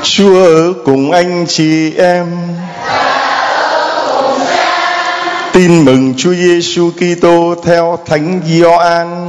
Chúa ở cùng anh chị em. Tin mừng Chúa Giêsu Kitô theo Thánh Gioan.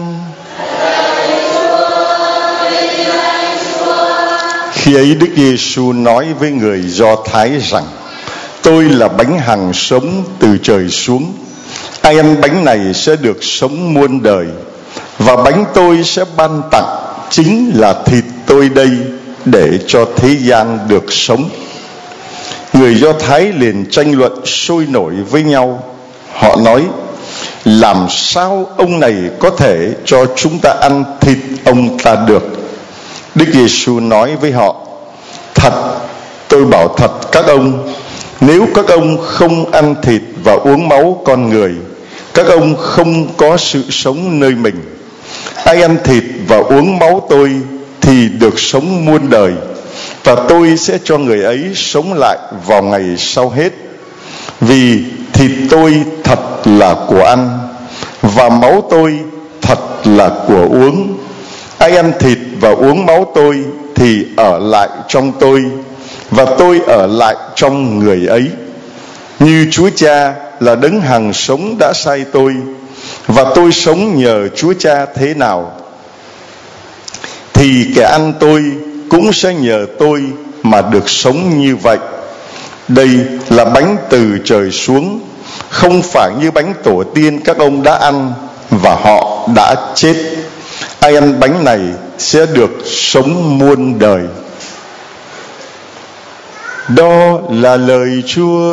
Khi ấy Đức Giêsu nói với người Do Thái rằng: Tôi là bánh hằng sống từ trời xuống. Ai ăn bánh này sẽ được sống muôn đời. Và bánh tôi sẽ ban tặng chính là thịt tôi đây, để cho thế gian được sống. Người Do Thái liền tranh luận sôi nổi với nhau. Họ nói: Làm sao ông này có thể cho chúng ta ăn thịt ông ta được? Đức Giêsu nói với họ: Thật, tôi bảo thật các ông, nếu các ông không ăn thịt và uống máu con người, các ông không có sự sống nơi mình. Ai ăn thịt và uống máu tôi thì được sống muôn đời, và tôi sẽ cho người ấy sống lại vào ngày sau hết. Vì thịt tôi thật là của ăn, và máu tôi thật là của uống. Ai ăn thịt và uống máu tôi thì ở lại trong tôi, và tôi ở lại trong người ấy. Như Chúa Cha là đấng hằng sống đã sai tôi, và tôi sống nhờ Chúa Cha thế nào, thì kẻ ăn tôi cũng sẽ nhờ tôi mà được sống như vậy. Đây là bánh từ trời xuống, không phải như bánh tổ tiên các ông đã ăn và họ đã chết. Ai ăn bánh này sẽ được sống muôn đời. Đó là lời Chúa.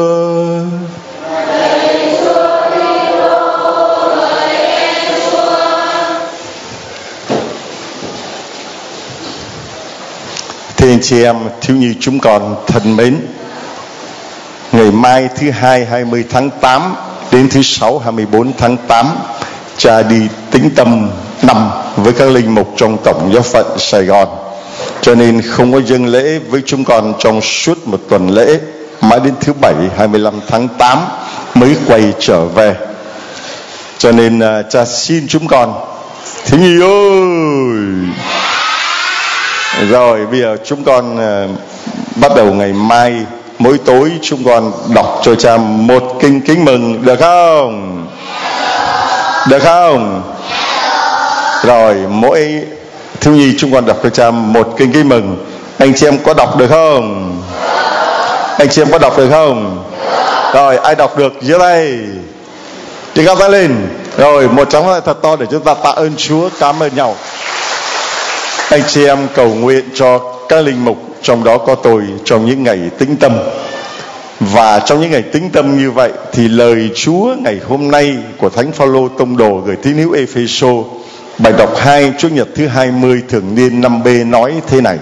Thưa anh chị em thiếu nhi chúng con thân mến, ngày mai thứ Hai 20 tháng 8 đến thứ Sáu 24 tháng 8, cha đi tĩnh tâm năm với các linh mục trong Tổng giáo phận Sài Gòn, cho nên không có dâng lễ với chúng con trong suốt một tuần lễ, mãi đến thứ Bảy 25 tháng 8 mới quay trở về. Cho nên cha xin chúng con, thiếu nhi ơi. Rồi bây giờ chúng con bắt đầu ngày mai mỗi tối chúng con đọc cho cha một kinh kính mừng, được không? Được không? Rồi mỗi thiếu nhi chúng con đọc cho cha một kinh kính mừng. Anh chị em có đọc được không? Anh chị em có đọc được không? Rồi ai đọc được giơ tay, thì cao tay lên. Rồi một tràng pháo tay thật to để chúng ta tạ ơn Chúa, cảm ơn nhau. Anh chị em cầu nguyện cho các linh mục, trong đó có tôi, trong những ngày tĩnh tâm. Và trong những ngày tĩnh tâm như vậy thì lời Chúa ngày hôm nay của Thánh Phaolô tông đồ gửi tín hữu Ê-phê-sô, bài đọc 2 Chủ nhật thứ 20 thường niên 5B nói thế này: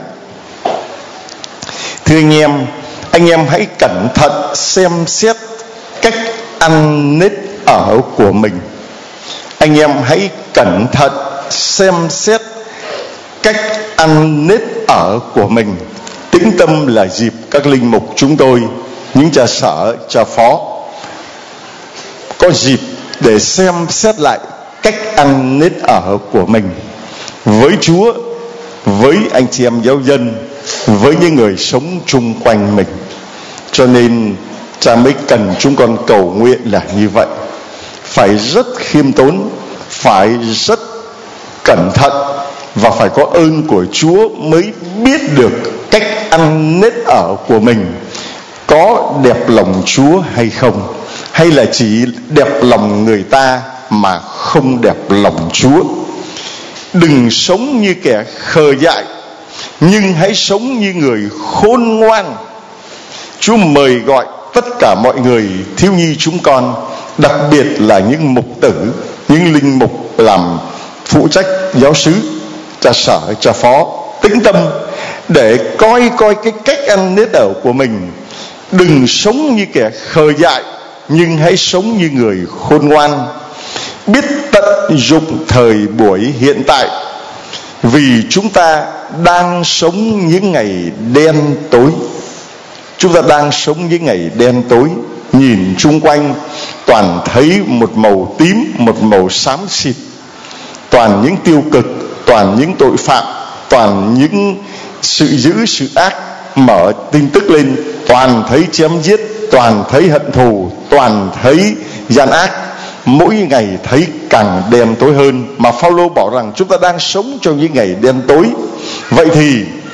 Thưa anh em hãy cẩn thận xem xét cách ăn nết ở của mình. Anh em hãy cẩn thận xem xét cách ăn nết ở của mình. Tĩnh tâm là dịp các linh mục chúng tôi, những cha sở, cha phó, có dịp để xem xét lại cách ăn nết ở của mình với Chúa, với anh chị em giáo dân, với những người sống chung quanh mình. Cho nên cha mới cần chúng con cầu nguyện là như vậy. Phải rất khiêm tốn, phải rất cẩn thận, và phải có ơn của Chúa mới biết được cách ăn nết ở của mình có đẹp lòng Chúa hay không, hay là chỉ đẹp lòng người ta mà không đẹp lòng Chúa. Đừng sống như kẻ khờ dại, nhưng hãy sống như người khôn ngoan. Chúa mời gọi tất cả mọi người, thiếu nhi chúng con, đặc biệt là những mục tử, những linh mục làm phụ trách giáo xứ, cha sở, cha phó, tĩnh tâm để coi cái cách ăn nết ở của mình. Đừng sống như kẻ khờ dại, nhưng hãy sống như người khôn ngoan, biết tận dụng thời buổi hiện tại, vì chúng ta đang sống những ngày đen tối. Chúng ta đang sống những ngày đen tối. Nhìn chung quanh toàn thấy một màu tím, một màu xám xịt, toàn những tiêu cực, toàn những tội phạm, toàn những sự dữ, sự ác, mở tin tức lên toàn thấy chém giết, toàn thấy hận thù, toàn thấy gian ác, mỗi ngày thấy càng đen tối hơn. Mà Phaolô bảo rằng chúng ta đang sống trong những ngày đen tối. Vậy thì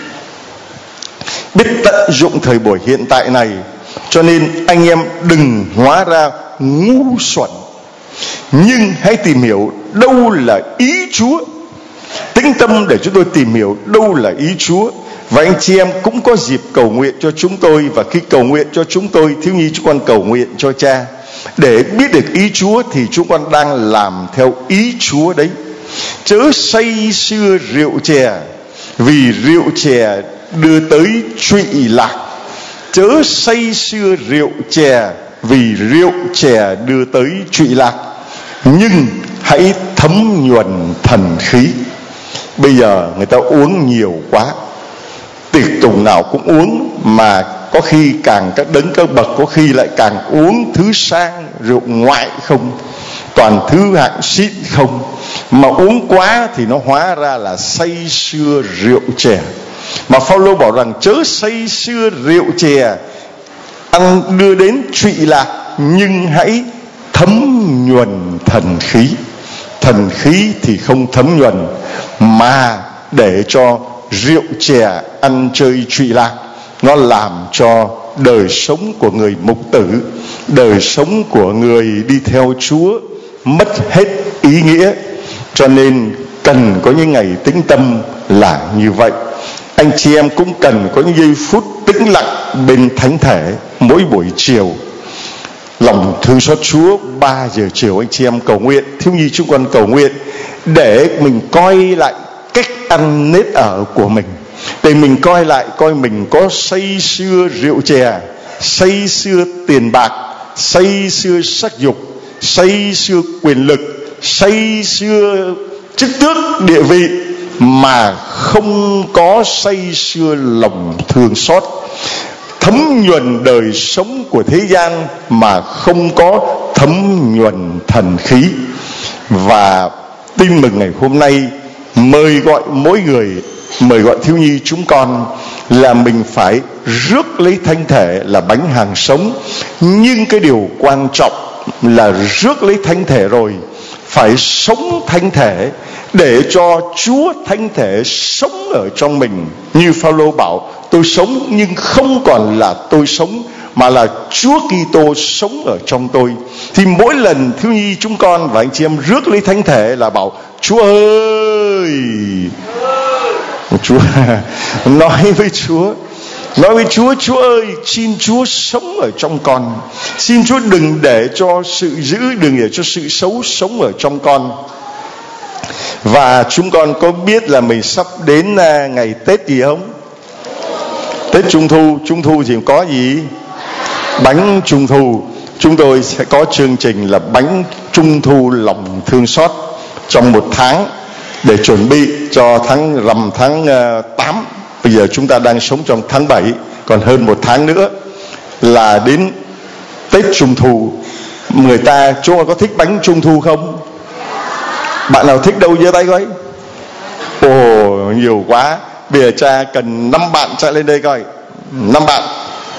biết tận dụng thời buổi hiện tại này, cho nên anh em đừng hóa ra ngu xuẩn, nhưng hãy tìm hiểu đâu là ý Chúa. Tĩnh tâm để chúng tôi tìm hiểu đâu là ý Chúa. Và anh chị em cũng có dịp cầu nguyện cho chúng tôi. Và khi cầu nguyện cho chúng tôi, thiếu nhi chúng con cầu nguyện cho cha. Để biết được ý Chúa thì chúng con đang làm theo ý Chúa đấy. Chớ say sưa rượu chè, vì rượu chè đưa tới trụy lạc. Chớ say sưa rượu chè, vì rượu chè đưa tới trụy lạc. Nhưng hãy thấm nhuần thần khí. Bây giờ người ta uống nhiều quá, tiệc tùng nào cũng uống, mà có khi càng các đấng các bậc có khi lại càng uống thứ sang, rượu ngoại không, toàn thứ hạng xịn không. Mà uống quá thì nó hóa ra là say sưa rượu chè. Mà Phaolô bảo rằng chớ say sưa rượu chè ăn đưa đến trụy lạc, nhưng hãy thấm nhuần thần khí. Thần khí thì không thấm nhuần, mà để cho rượu chè ăn chơi trụy lạc, nó làm cho đời sống của người mục tử, đời sống của người đi theo Chúa mất hết ý nghĩa. Cho nên cần có những ngày tĩnh tâm là như vậy. Anh chị em cũng cần có những giây phút tĩnh lặng bên thánh thể mỗi buổi chiều. Lòng thương xót Chúa 3 giờ chiều anh chị em cầu nguyện, thiếu nhi chúng con cầu nguyện để mình coi lại cách ăn nết ở của mình, để mình coi lại coi mình có say sưa rượu chè, say sưa tiền bạc, say sưa sắc dục, say sưa quyền lực, say sưa chức tước địa vị, mà không có say sưa lòng thương xót, thấm nhuần đời sống của thế gian mà không có thấm nhuần thần khí. Và tin mừng ngày hôm nay mời gọi mỗi người, mời gọi thiếu nhi chúng con là mình phải rước lấy thánh thể là bánh hàng sống. Nhưng cái điều quan trọng là rước lấy thánh thể rồi phải sống thánh thể, để cho Chúa thánh thể sống ở trong mình. Như Phaolô bảo, tôi sống nhưng không còn là tôi sống, mà là Chúa Kitô sống ở trong tôi. Thì mỗi lần thiếu nhi chúng con và anh chị em rước lấy thánh thể là bảo Chúa ơi, Chúa nói với Chúa, nói với Chúa, Chúa ơi, xin Chúa sống ở trong con, xin Chúa đừng để cho sự dữ, đừng để cho sự xấu sống ở trong con. Và chúng con có biết là mình sắp đến ngày Tết gì không? Tết Trung Thu. Trung Thu thì có gì? Bánh Trung Thu. Chúng tôi sẽ có chương trình là bánh Trung Thu lòng thương xót trong một tháng, để chuẩn bị cho rằm tháng 8. Bây giờ chúng ta đang sống trong tháng 7, còn hơn một tháng nữa là đến Tết Trung Thu. Chúng ta có thích bánh Trung Thu không? Bạn nào thích đâu giơ tay coi. Ồ, nhiều quá. Bây giờ cha cần 5 bạn chạy lên đây coi. 5 bạn.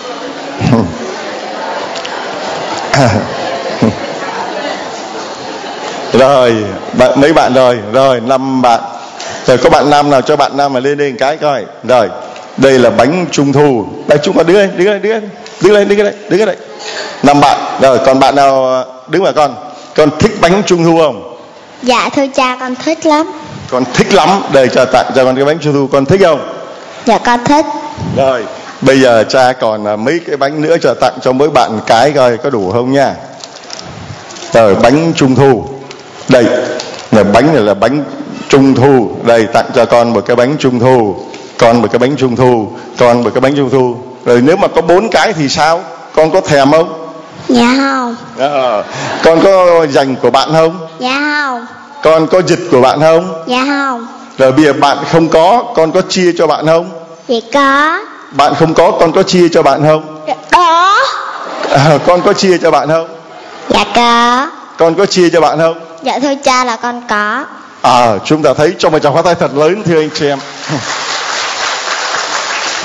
Rồi, mấy bạn rồi 5 bạn. Rồi có bạn nam nào cho bạn nam mà lên đây một cái coi. Rồi, đây là bánh Trung Thu. Đây chúng con đứng lên đây. 5 bạn. Rồi, còn bạn nào đứng vào con thích bánh Trung Thu không? Dạ thưa cha, con thích lắm. Con thích lắm. Đây cha tặng cho con cái bánh Trung Thu, con thích không? Dạ con thích. Rồi, bây giờ cha còn mấy cái bánh nữa cho tặng cho mỗi bạn cái coi có đủ không nha. Rồi, bánh Trung Thu. Đây, bánh này là bánh Trung Thu. Đây, tặng cho con một cái bánh Trung Thu, con một cái bánh Trung Thu, con một cái bánh Trung Thu. Rồi nếu mà có 4 cái thì sao? Con có thèm không? Dạ không. Con có dành của bạn không? Dạ không. Con có giật của bạn không? Dạ không. Rồi bây giờ bạn không có, con có chia cho bạn không? Dạ có. Bạn không có, con có chia cho bạn không? Dạ có. Con có chia cho bạn không? Dạ có. Con có chia cho bạn không? Dạ thưa cha là con có. Chúng ta thấy trong một tràng pháo tay thật lớn thưa anh chị em.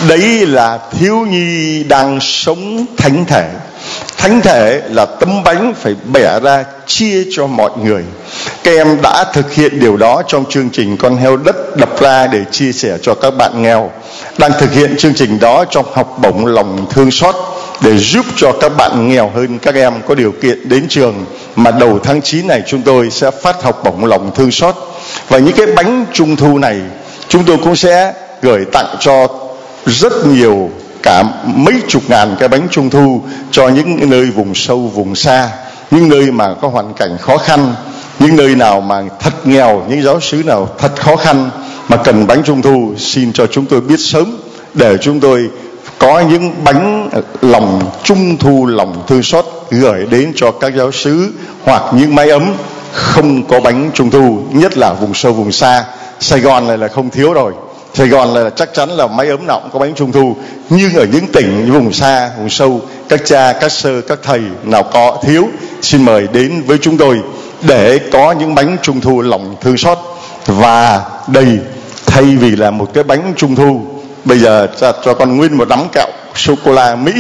Đấy là thiếu nhi đang sống thánh thể. Thánh thể là tấm bánh phải bẻ ra chia cho mọi người. Các em đã thực hiện điều đó trong chương trình Con heo đất đập ra để chia sẻ cho các bạn nghèo. Đang thực hiện chương trình đó trong học bổng lòng thương xót để giúp cho các bạn nghèo hơn các em có điều kiện đến trường. Mà đầu tháng 9 này chúng tôi sẽ phát học bổng lòng thương xót. Và những cái bánh trung thu này chúng tôi cũng sẽ gửi tặng cho rất nhiều, cả mấy chục ngàn cái bánh trung thu cho những nơi vùng sâu vùng xa, những nơi mà có hoàn cảnh khó khăn, những nơi nào mà thật nghèo, những giáo xứ nào thật khó khăn mà cần bánh trung thu. Xin cho chúng tôi biết sớm để chúng tôi có những bánh lòng trung thu lòng thương xót gửi đến cho các giáo xứ, hoặc những mái ấm không có bánh trung thu, nhất là vùng sâu vùng xa. Sài Gòn này là không thiếu rồi, Sài Gòn là chắc chắn là mái ấm nào cũng có bánh trung thu. Nhưng ở những tỉnh vùng xa, vùng sâu, các cha, các sơ, các thầy nào có thiếu, xin mời đến với chúng tôi để có những bánh trung thu lòng thương xót. Và đây, thay vì là một cái bánh trung thu, bây giờ cho con nguyên một nắm kẹo sô-cô-la Mỹ.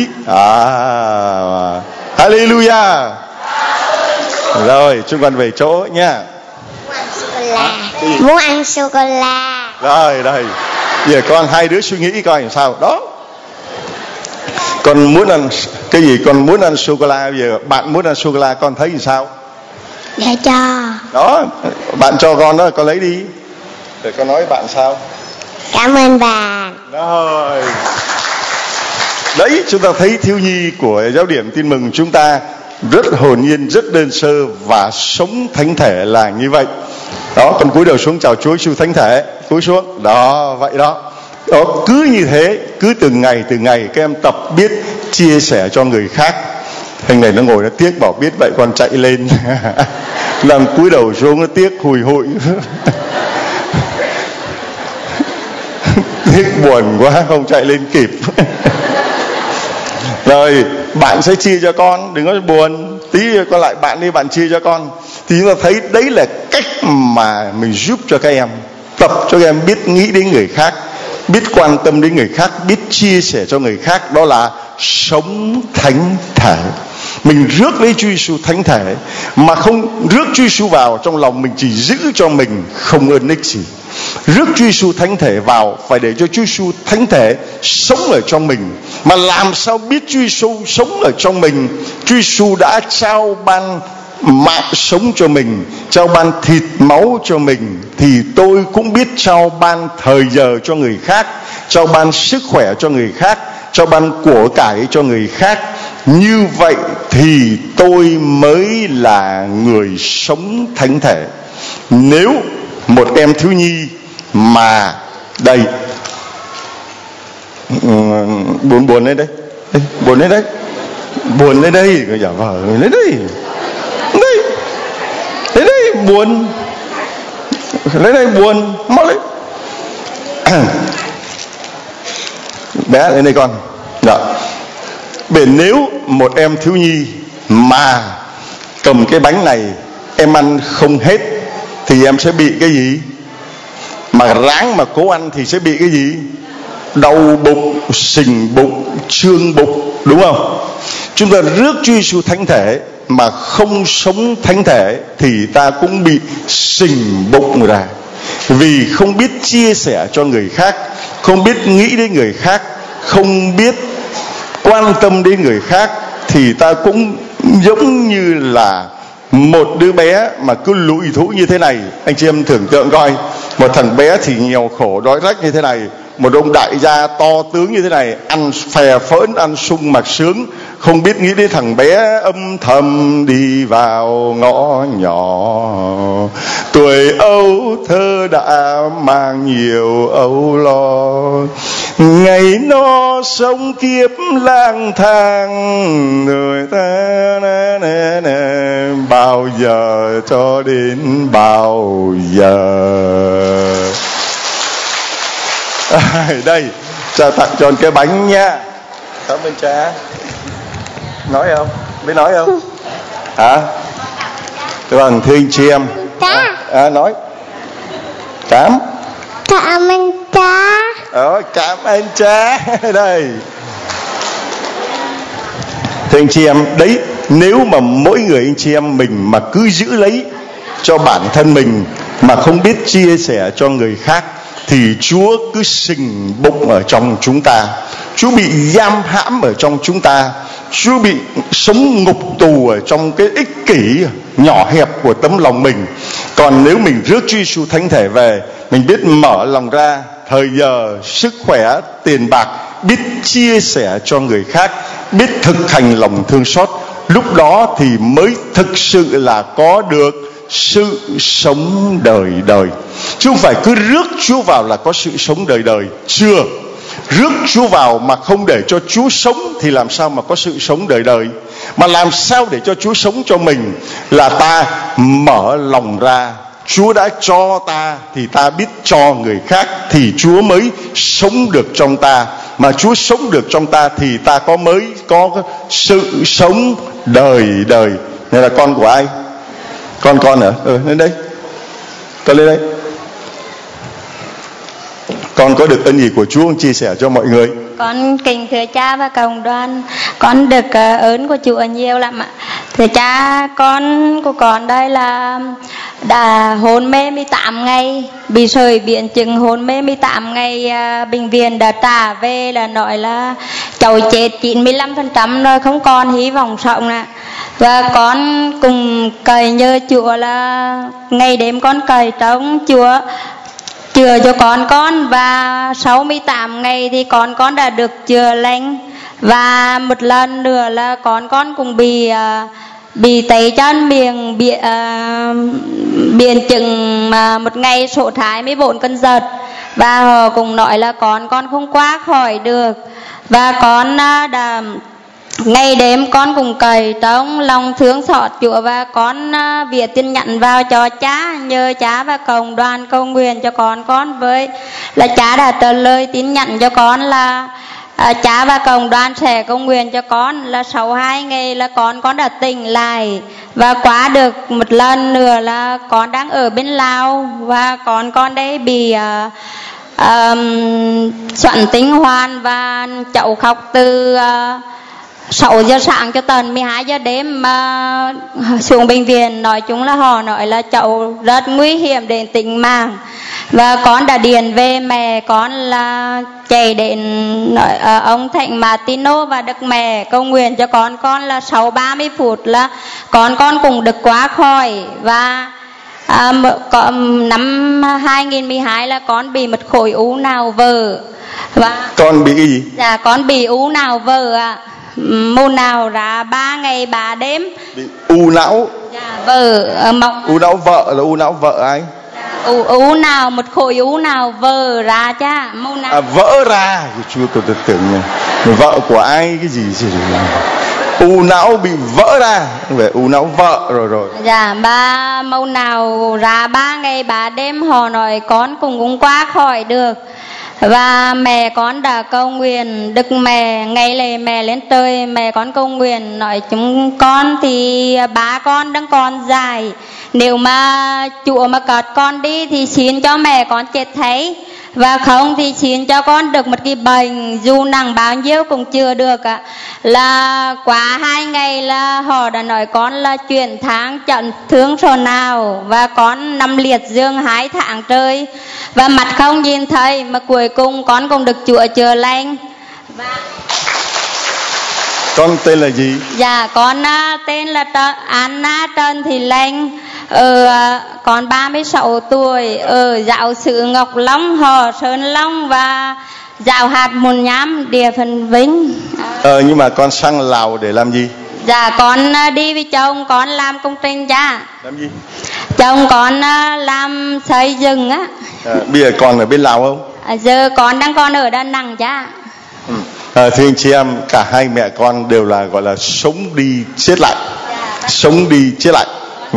Hallelujah. Rồi, chúng con về chỗ nha. Muốn ăn sô-cô-la. Rồi, đây. Giờ con hai đứa suy nghĩ coi làm sao. Đó. Con muốn ăn cái gì? Con muốn ăn sô-cô-la. Bây giờ bạn muốn ăn sô-cô-la, con thấy làm sao? Để cho. Đó, bạn cho con đó, con lấy đi. Để con nói bạn sao? Cảm ơn bạn. Rồi. Đấy, chúng ta thấy thiếu nhi của giáo điểm Tin Mừng chúng ta rất hồn nhiên, rất đơn sơ và sống thánh thể là như vậy. Đó, con cúi đầu xuống chào Chúa Giêsu thánh thể, cúi xuống. Đó, vậy đó. Đó, cứ như thế, cứ từng ngày các em tập biết chia sẻ cho người khác. Thằng này nó ngồi nó tiếc, bảo biết vậy con chạy lên. Làm cúi đầu xuống nó tiếc hùi hụi. Tiếc buồn quá không chạy lên kịp. Rồi bạn sẽ chia cho con, đừng có buồn. Tí con lại bạn đi, bạn chia cho con. Thì chúng ta thấy đấy là cách mà mình giúp cho các em, tập cho các em biết nghĩ đến người khác, biết quan tâm đến người khác, biết chia sẻ cho người khác. Đó là sống thánh thể. Mình rước lấy Chúa Giêsu thánh thể, mà không rước Chúa Giêsu vào trong lòng mình chỉ giữ cho mình, không ơn ích gì. Rước Chúa Giêsu thánh thể vào, phải để cho Chúa Giêsu thánh thể sống ở trong mình. Mà làm sao biết Chúa Giêsu sống ở trong mình? Chúa Giêsu đã trao ban mạng sống cho mình, trao ban thịt máu cho mình, thì tôi cũng biết trao ban thời giờ cho người khác, trao ban sức khỏe cho người khác, trao ban của cải cho người khác. Như vậy thì tôi mới là người sống thánh thể. Nếu một em thiếu nhi mà đây buồn lên đây, buồn lên đây, buồn lên đây, giả vờ lên đây, lên đây buồn, lên đây buồn, mau lên. Bé lên đây con. Dạ. Bởi nếu một em thiếu nhi mà cầm cái bánh này em ăn không hết thì em sẽ bị cái gì? Mà ráng mà cố ăn thì sẽ bị cái gì? Đau bụng, sình bụng, trương bụng, đúng không? Chúng ta rước Chúa Giêsu thánh thể mà không sống thánh thể thì ta cũng bị sình bụng ra. Vì không biết chia sẻ cho người khác, không biết nghĩ đến người khác, không biết quan tâm đến người khác, thì ta cũng giống như là một đứa bé mà cứ lủi thủi như thế này. Anh chị em tưởng tượng coi, một thằng bé thì nghèo khổ đói rách như thế này, một ông đại gia to tướng như thế này, ăn phè phỡn, ăn sung mặc sướng, không biết nghĩ đến thằng bé âm thầm đi vào ngõ nhỏ. Tuổi ấu thơ đã mang nhiều âu lo, ngày nó sống kiếp lang thang, người ta bao giờ cho đến bao giờ. Đây, cha tặng cho cái bánh nha. Cảm ơn cha. Nói không? Biết nói không? Hả? Vâng, thưa anh chị em. Cha. Nói. Cảm ơn cha. Cảm ơn cha. Đây. Thưa anh chị em, đấy, nếu mà mỗi người anh chị em mình mà cứ giữ lấy cho bản thân mình mà không biết chia sẻ cho người khác, thì Chúa cứ sình bụng ở trong chúng ta, Chúa bị giam hãm ở trong chúng ta, Chúa bị sống ngục tù ở trong cái ích kỷ nhỏ hẹp của tấm lòng mình. Còn nếu mình rước Chúa Giêsu thánh thể về, mình biết mở lòng ra, thời giờ, sức khỏe, tiền bạc, biết chia sẻ cho người khác, biết thực hành lòng thương xót, lúc đó thì mới thực sự là có được sự sống đời đời. Chứ không phải cứ rước Chúa vào là có sự sống đời đời. Chưa. Rước Chúa vào mà không để cho Chúa sống thì làm sao mà có sự sống đời đời. Mà làm sao để cho Chúa sống cho mình là ta mở lòng ra. Chúa đã cho ta thì ta biết cho người khác, thì Chúa mới sống được trong ta. Mà Chúa sống được trong ta thì ta mới có sự sống đời đời. Này là con của ai? Con hả? Lên đây. Con lên đây. Con có được ơn gì của Chúa, chia sẻ cho mọi người? Con kính thưa cha và cộng đoàn, con được ơn của Chúa nhiều lắm ạ. Thưa cha, con của con đây là đã hôn mê 18 ngày, bị sởi biến chứng hôn mê 18 ngày, bệnh viện đã trả về là nói là cháu chết 95% rồi, không còn hy vọng sống ạ. Và con cùng cày nhờ Chúa là ngày đêm con cày trống Chúa chữa cho con, và 68 ngày thì con đã được chữa lành. Và một lần nữa là con cũng bị tay chân miệng biến chứng một ngày sốt 24 cơn giật, và họ cũng nói là con không qua khỏi được. Và con đã ngày đêm con cùng cày trong lòng thương xót Chúa, và con viết tin nhắn vào cho cha, nhờ cha và cộng đoàn cầu nguyện cho con với là cha đã trả lời tin nhắn cho con là cha và cộng đoàn sẽ cầu nguyện cho con là sau 2 ngày là con đã tỉnh lại. Và qua được một lần nữa là con đang ở bên Lào, và con đây bị soạn tinh hoàn, và cháu khóc từ 6 giờ sáng cho tận 12 giờ đêm mà xuống bệnh viện. Nói chung là họ nói là cháu rất nguy hiểm đến tính mạng. Và con đã điện về mẹ con là chạy đến ông Thạnh Martino và được mẹ cầu nguyện cho con là sau 30 phút là con cũng được qua khỏi. Và năm 2012 là con bị một khối u não vỡ. Và con bị gì? Dạ, con bị u não vỡ ạ. Mù nào ra 3 ngày 3 đêm. Bị u não. Dạ, vỡ mộng. U não vợ là u não vợ ai? Dạ, u nào, một khối u nào vỡ ra cha. Mù nào. Vỡ ra. Chúa tôi tưởng vợ của ai cái gì. U não bị vỡ ra, về u não vợ rồi. Dạ, ba màu nào ra 3 ngày 3 đêm họ nói con cũng qua khỏi được. Và mẹ con đã cầu nguyện được mẹ, ngày lễ mẹ lên trời, mẹ con cầu nguyện nói chúng con thì ba con đang còn dài, nếu mà Chúa mà cất con đi thì xin cho mẹ con chết thấy, và không thì xin cho con được một cái bệnh dù nặng bao nhiêu cũng chưa được ạ. Là quá 2 ngày là họ đã nói con là chuyển tháng chấn thương sọ nào, và con nằm liệt giường 2 tháng trời và mặt không nhìn thấy, mà cuối cùng con cũng được Chúa chữa lành. Và con tên là gì? Dạ, con tên là Anna Trần Thị Lành, con 36 tuổi, ở giáo xứ Ngọc Long, Hò Sơn Long và giáo hạt Môn Nhám, địa phận Vĩnh. Nhưng mà con sang Lào để làm gì? Dạ, con đi với chồng con làm công trình cha. Làm gì? Chồng con làm xây dựng á. Bây giờ con ở bên Lào không? Giờ con đang còn ở Đà Nẵng cha. Thưa anh chị em, cả hai mẹ con đều là gọi là sống đi chết lại. Sống đi chết lại.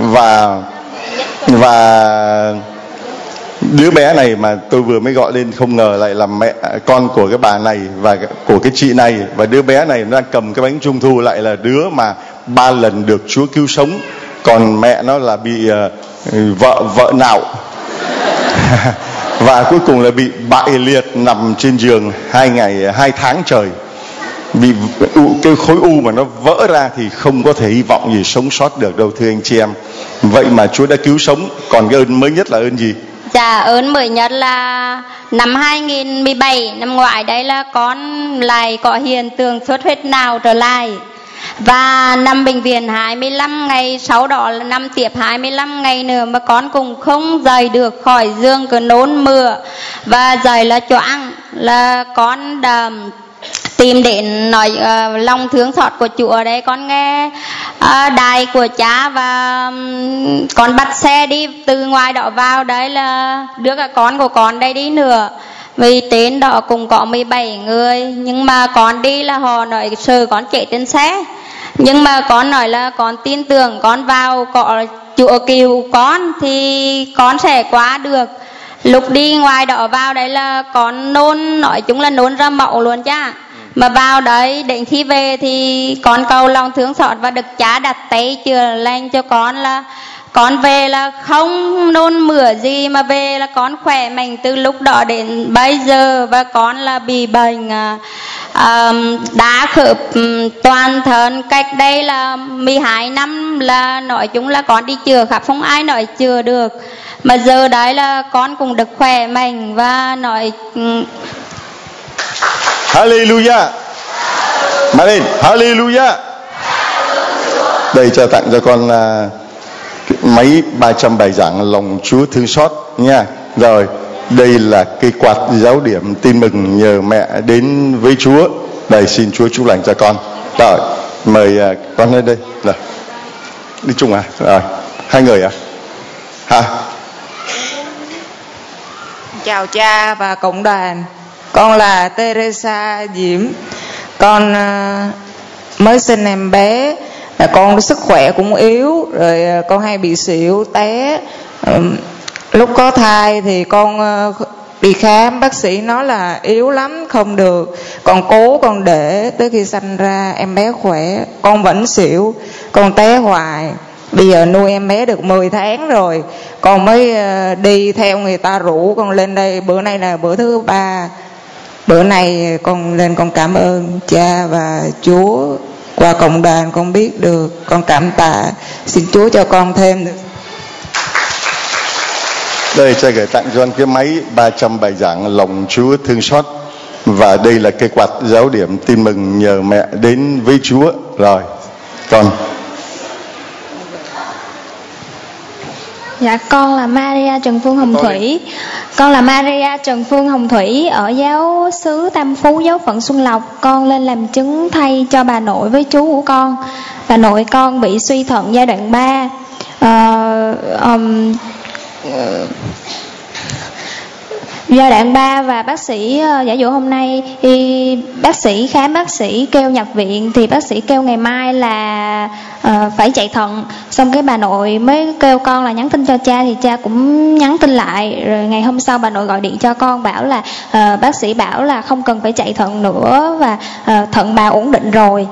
Và đứa bé này mà tôi vừa mới gọi lên không ngờ lại là mẹ con của cái bà này và của cái chị này, và đứa bé này nó đang cầm cái bánh trung thu lại là đứa mà 3 lần được Chúa cứu sống, còn mẹ nó là bị vợ nạo. và cuối cùng là bị bại liệt nằm trên giường 2 tháng trời. Vì cái khối u mà nó vỡ ra thì không có thể hy vọng gì sống sót được đâu thưa anh chị em. Vậy mà Chúa đã cứu sống. Còn cái ơn mới nhất là ơn gì? Dạ, ơn mới nhất là năm 2017, năm ngoái đấy là con lại có hiện tượng xuất huyết não trở lại. Và nằm bệnh viện 25 ngày, sau đó là nằm tiếp 25 ngày nữa mà con cũng không dậy được khỏi giường, cứ nôn mửa và dậy là choáng. Là con đã tìm đến nói lòng thương xót của Chúa ở đây. Con nghe đài của cha và con bắt xe đi từ ngoài đó vào, đấy là đưa cả con của con đây đi nữa. Vì trên đó cũng có 17 người, nhưng mà con đi là họ nói sợ con chạy trên xe. Nhưng mà con nói là con tin tưởng, con vào có Chúa cứu con thì con sẽ qua được. Lúc đi ngoài đó vào đấy là con nôn, nói chung là nôn ra máu luôn cha. Mà vào đấy đến khi về thì con cầu lòng thương xót và được cha đặt tay chữa lành cho con, là con về là không nôn mửa gì mà về là con khỏe mạnh từ lúc đó đến bây giờ. Và con là bị bệnh đá khớp toàn thân cách đây là 12 năm, là nói chung là con đi chữa khắp không ai nói chữa được. Mà giờ đấy là con cũng được khỏe mạnh và nói Hallelujah. Mà lên Hallelujah. Đây cho tặng cho con máy 300 bài giảng lòng Chúa thương xót nha. Rồi đây là cây quạt giáo điểm tin mừng nhờ mẹ đến với Chúa. Đây xin Chúa chúc lành cho con. Rồi mời con lên đây. Rồi đi chung à? Rồi 2 người à? Hả? Chào cha và cộng đoàn. Con là Teresa Diễm. Con mới sinh em bé. Con sức khỏe cũng yếu, rồi con hay bị xỉu té. Lúc có thai thì con đi khám, bác sĩ nói là yếu lắm không được. Con cố con để tới khi sanh ra em bé khỏe, con vẫn xỉu, con té hoài. Bây giờ nuôi em bé được 10 tháng rồi, con mới đi theo người ta rủ con lên đây. Bữa nay là bữa thứ 3. Bữa nay con lên con cảm ơn cha và Chúa. Qua cộng đoàn con biết được, con cảm tạ. Xin Chúa cho con thêm được. Đây cha gửi tặng cho anh cái máy 300 bài giảng lòng Chúa thương xót. Và đây là cây quạt giáo điểm tin mừng nhờ mẹ đến với Chúa. Rồi con. Dạ con là Maria Trần Phương Hồng Thủy. Con là Maria Trần Phương Hồng Thủy ở giáo xứ Tam Phú, giáo phận Xuân Lộc. Con lên làm chứng thay cho bà nội với chú của con. Bà nội con bị suy thận giai đoạn 3. Giai đoạn 3 và bác sĩ giả dụ hôm nay thì bác sĩ khám, bác sĩ kêu nhập viện thì bác sĩ kêu ngày mai là phải chạy thận. Xong cái bà nội mới kêu con là nhắn tin cho cha, thì cha cũng nhắn tin lại. Rồi ngày hôm sau bà nội gọi điện cho con bảo là bác sĩ bảo là không cần phải chạy thận nữa và thận bà ổn định rồi.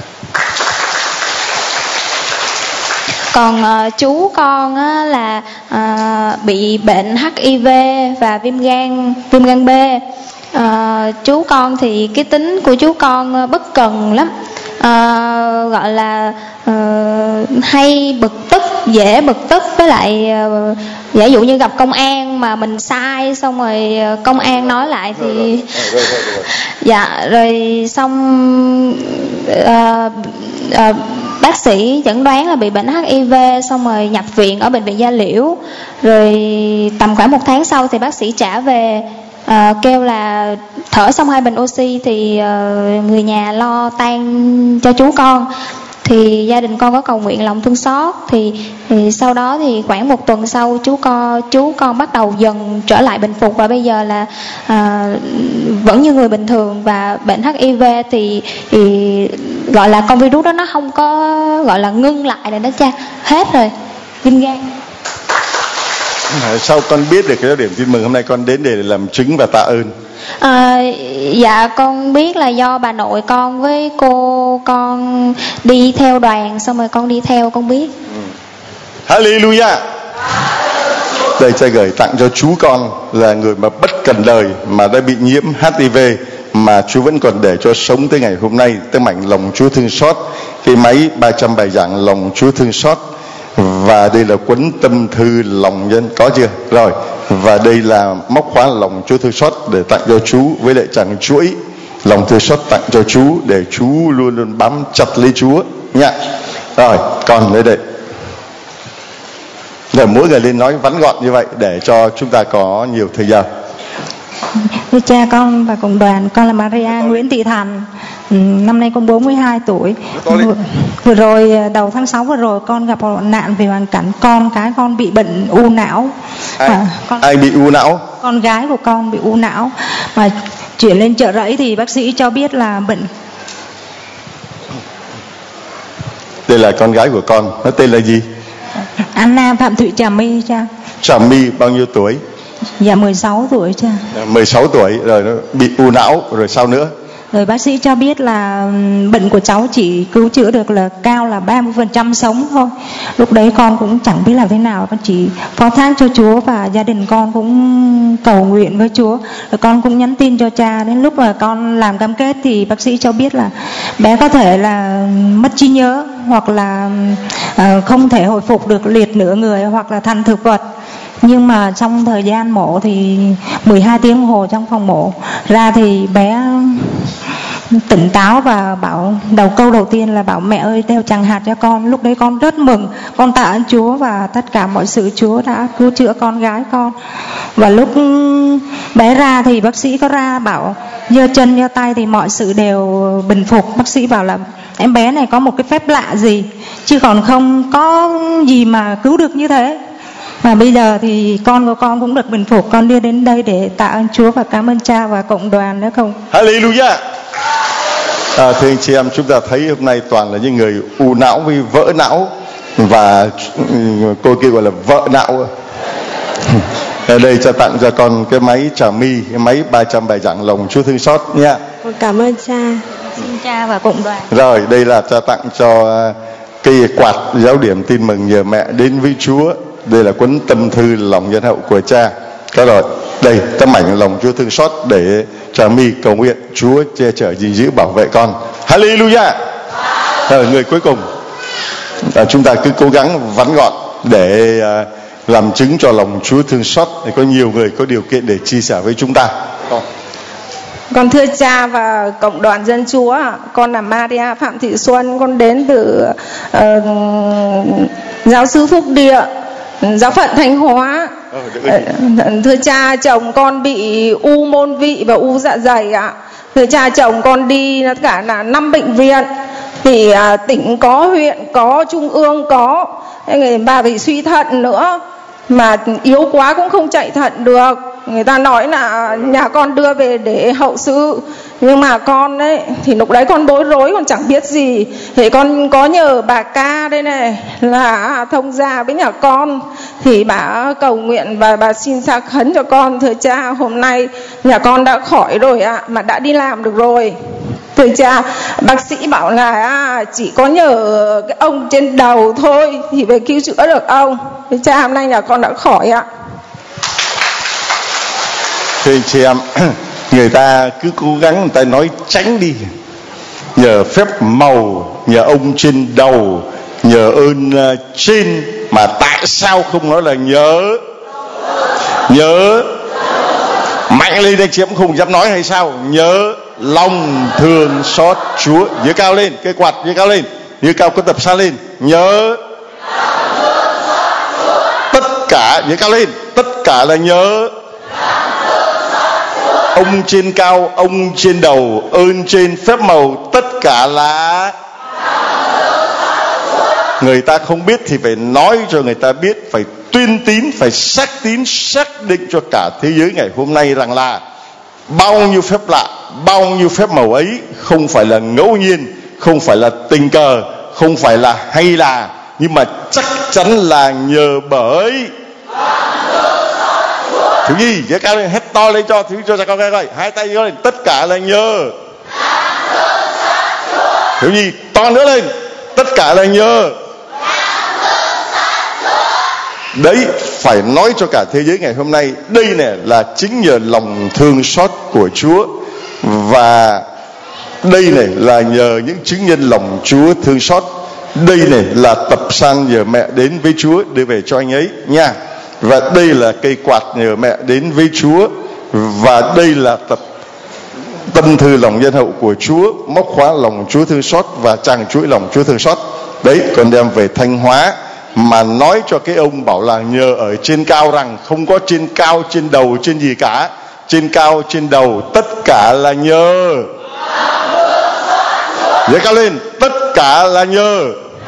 Còn chú con á, là bị bệnh HIV và viêm gan B. Chú con thì cái tính của chú con bất cần lắm, gọi là hay bực tức, dễ bực tức. Với lại giả dụ như gặp công an mà mình sai xong rồi công an nói lại thì dạ rồi xong bác sĩ chẩn đoán là bị bệnh HIV, xong rồi nhập viện ở bệnh viện Gia Liễu. Rồi tầm khoảng 1 tháng sau thì bác sĩ trả về, kêu là thở xong 2 bình oxy thì người nhà lo tang cho chú con. Thì gia đình con có cầu nguyện lòng thương xót, thì sau đó thì khoảng 1 tuần sau chú con bắt đầu dần trở lại bình phục, và bây giờ là vẫn như người bình thường. Và bệnh HIV thì gọi là con virus đó nó không có gọi là ngưng lại rồi đó cha, hết rồi, viêm gan. Sao con biết được cái điểm tin mừng hôm nay con đến để làm chứng và tạ ơn? Dạ con biết là do bà nội con với cô con đi theo đoàn, xong rồi con đi theo con biết. Hallelujah. Đây cha gửi tặng cho chú con là người mà bất cần đời, mà đã bị nhiễm HIV, mà Chúa vẫn còn để cho sống tới ngày hôm nay. Tấm ảnh lòng Chúa thương xót, cái máy 300 bài giảng lòng Chúa thương xót, và đây là cuốn tâm thư lòng nhân, có chưa? Rồi, và đây là móc khóa lòng Chúa thương xót để tặng cho chú, với lại chẳng chuỗi lòng thương xót tặng cho chú, để chú luôn luôn bám chặt lấy Chúa nha. Rồi, còn đây đây. Để mỗi người lên nói vắn gọn như vậy để cho chúng ta có nhiều thời gian. Thưa cha, con và cộng đoàn, con là Maria Nguyễn Thị Thành, năm nay con 42 tuổi. Vừa rồi đầu tháng 6 vừa rồi con gặp hoạn nạn về hoàn cảnh con cái con bị bệnh u não. Ai bị u não? Con gái của con bị u não, mà chuyển lên Chợ Rẫy thì bác sĩ cho biết là bệnh. Đây là con gái của con, nó tên là gì? Anna Phạm Thị Trà My cha. Trà My bao nhiêu tuổi? Dạ 16 tuổi cha. 16 tuổi rồi nó bị u não, rồi sao nữa? Rồi bác sĩ cho biết là bệnh của cháu chỉ cứu chữa được là cao là 30% sống thôi. Lúc đấy con cũng chẳng biết làm thế nào, con chỉ phó thác cho Chúa, và gia đình con cũng cầu nguyện với Chúa. Rồi con cũng nhắn tin cho cha. Đến lúc mà con làm cam kết thì bác sĩ cho biết là bé có thể là mất trí nhớ, hoặc là không thể hồi phục được liệt nửa người, hoặc là thành thực vật. Nhưng mà trong thời gian mổ thì 12 tiếng đồng hồ trong phòng mổ ra thì bé tỉnh táo và bảo, câu đầu tiên là bảo mẹ ơi đeo tràng hạt cho con. Lúc đấy con rất mừng, con tạ ơn Chúa và tất cả mọi sự Chúa đã cứu chữa con gái con. Và lúc bé ra thì bác sĩ có ra bảo giơ chân giơ tay thì mọi sự đều bình phục. Bác sĩ bảo là em bé này có một cái phép lạ gì, chứ còn không có gì mà cứu được như thế. Và bây giờ thì con của con cũng được bình phục. Con đưa đến đây để tạ ơn Chúa và cảm ơn cha và cộng đoàn nữa không? Hallelujah. Thưa anh chị em, chúng ta thấy hôm nay toàn là những người u não với vỡ não, và cô kia gọi là vợ não. Ở đây cho tặng cho con cái máy Trà My, cái máy 300 bài giảng lòng Chúa thương xót nha. Con cảm ơn cha. Xin cha và cộng đoàn. Rồi, đây là cho tặng cho cây quạt giáo điểm tin mừng nhờ mẹ đến với Chúa. Đây là cuốn tâm thư lòng nhân hậu của cha. Có rồi, đây tấm ảnh lòng Chúa thương xót để Trà My cầu nguyện Chúa che chở gìn giữ bảo vệ con. Hallelujah. Người cuối cùng, chúng ta cứ cố gắng vắn gọn để làm chứng cho lòng Chúa thương xót, để có nhiều người có điều kiện để chia sẻ với chúng ta. Con thưa cha và cộng đoàn dân Chúa, con là Maria Phạm Thị Xuân, con đến từ giáo xứ Phúc Địa, giáo phận Thanh Hóa. Thưa cha, chồng con bị u môn vị và u dạ dày ạ. Thưa cha, chồng con đi tất cả là 5 bệnh viện, thì tỉnh có, huyện có, trung ương có. Người bà bị suy thận nữa, mà yếu quá cũng không chạy thận được. Người ta nói là nhà con đưa về để hậu sự, nhưng mà con ấy thì lúc đấy con bối rối, con chẳng biết gì. Thì con có nhờ bà Ca đây này là thông gia với nhà con, thì bà cầu nguyện và bà xin sa khấn cho con. Thưa cha, hôm nay nhà con đã khỏi rồi ạ, mà đã đi làm được rồi. Thưa cha, bác sĩ bảo là chỉ có nhờ cái ông trên đầu thôi thì về cứu chữa được ông. Thưa cha, hôm nay nhà con đã khỏi ạ. Thưa anh chị em, người ta cứ cố gắng, người ta nói tránh đi, nhờ phép màu, nhờ ông trên đầu, nhờ ơn trên, mà tại sao không nói là nhớ mạnh lên? Anh chị em không dám nói hay sao? Nhớ lòng thương xót Chúa. Giơ cao lên, cái quạt giơ cao lên, giơ cao cái tập xa lên. Nhớ tất cả, giơ cao lên, tất cả là nhớ ông trên cao, ông trên đầu, ơn trên, phép màu, tất cả là. Người ta không biết thì phải nói cho người ta biết, phải tuyên tín, phải xác tín, xác định cho cả thế giới ngày hôm nay rằng là bao nhiêu phép lạ, bao nhiêu phép màu ấy không phải là ngẫu nhiên, không phải là tình cờ, không phải là hay là, nhưng mà chắc chắn là nhờ bởi Thiếu Nhi, giơ cao lên, hét to lên cho Thiếu Nhi cho con nghe coi, hai tay giơ lên, tất cả là nhờ. Thiếu Nhi to nữa lên, tất cả là nhờ. Đấy, phải nói cho cả thế giới ngày hôm nay, đây này là chính nhờ lòng thương xót của Chúa, và đây này là nhờ những chứng nhân lòng Chúa thương xót. Đây này là tập san nhờ mẹ đến với Chúa đưa về cho anh ấy nha. Và đây là cây quạt nhờ mẹ đến với Chúa. Và đây là tập tâm thư lòng nhân hậu của Chúa, móc khóa lòng Chúa thương xót và trang chuỗi lòng Chúa thương xót. Đấy, còn đem về Thanh Hóa mà nói cho cái ông bảo là nhờ ở trên cao rằng không có trên cao, trên đầu, trên gì cả. Trên cao, trên đầu, tất cả là nhờ. Giơ cao lên, tất cả là nhờ.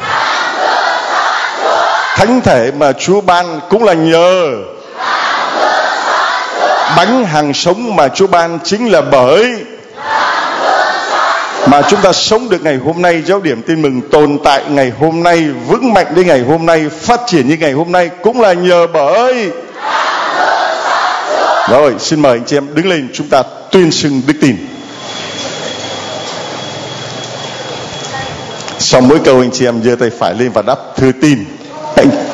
Thánh thể mà Chúa ban cũng là nhờ. Bánh hàng sống mà Chúa ban chính là bởi mà chúng ta sống được ngày hôm nay. Giáo điểm tin mừng tồn tại ngày hôm nay, vững mạnh đến ngày hôm nay, phát triển như ngày hôm nay cũng là nhờ bởi. Rồi, xin mời anh chị em đứng lên, chúng ta tuyên xưng đức tin. Sau mỗi câu anh chị em giơ tay phải lên và đáp thưa tin. Anh